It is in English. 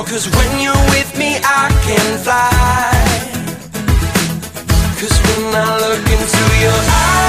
'Cause when you're with me I can fly. 'Cause when I look into your eyes